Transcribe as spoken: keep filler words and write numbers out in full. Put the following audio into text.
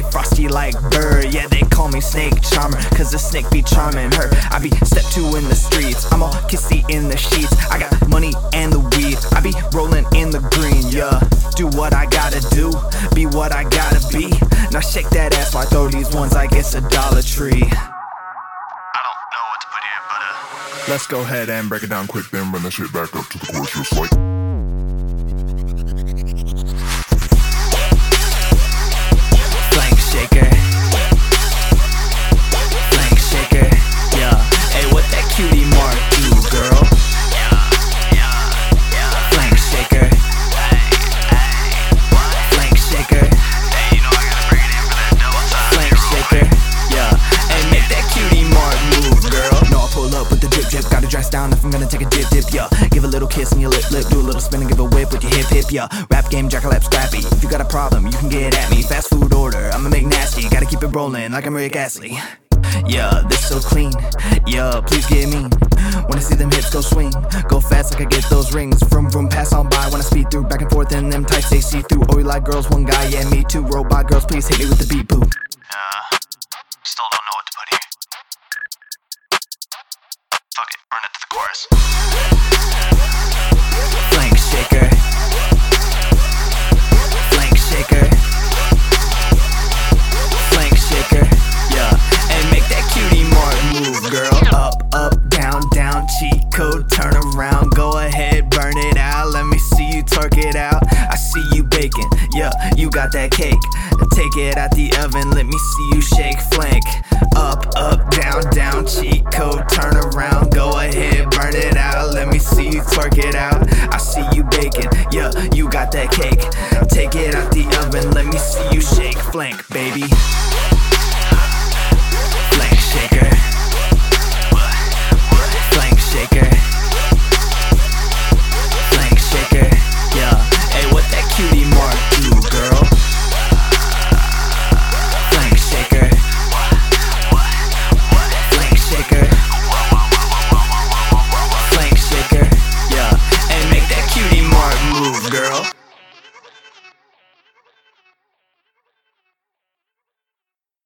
frosty like bird. Yeah, they call me Snake Charmer, cause the snake be charming her. I be step two in the streets, I'm all kissy in the sheets. I got money and the weed, I be rolling in the green, yeah. Do what I gotta do, be what I gotta be. Now shake that ass while I throw these ones like it's a Dollar Tree. I don't know what to put here, but uh let's go ahead and break it down quick, then run that shit back up to the chorus just like Flank shaker, flank shaker, yeah. Hey, what that cutie mark do, girl? yeah, yeah, yeah. Flank shaker, Hey, hey, what? flank shaker, Hey, you know I gotta bring it in for that double time. flank shaker, yeah. Hey, make that cutie mark move, girl. No, I pull up with the drip drip, gotta dress down if I'm gonna take a dip dip, yeah. Give a little kiss on your lip lip, do a little spin and give a whip with your hip hip, yeah. Rap game, jackalap, scrappy. If you got a problem, you can get at me. Fast food order, I'ma make nasty. Gotta keep it rolling like I'm Rick Astley. Yeah, this so clean. Yeah, please get mean. When I see them hips go swing, go fast like I get those rings. Vroom vroom, pass on by when I speed through. Back and forth in them tights they see through. Oh, you like girls, one guy, yeah, me too. Robot girls, please hit me with the beat boo. Uh, still don't know what to put here. Fuck it, run it to the chorus. Flank shaker, flank shaker, flank shaker, yeah. And make that cutie mark move, girl. Up, up, down, down, cheat code, turn around, go ahead, burn it out. Let me see you twerk it out. I see you baking, yeah, you got that cake. Take it out the oven, let me see you shake flank. Up, up, down, down, cheat code, turn around, go ahead, burn it out. Let me see you twerk it out. I see you baking, yeah, you got that cake. Take it out the oven, let me see you shake flank, baby. Flank shaker, flank shaker.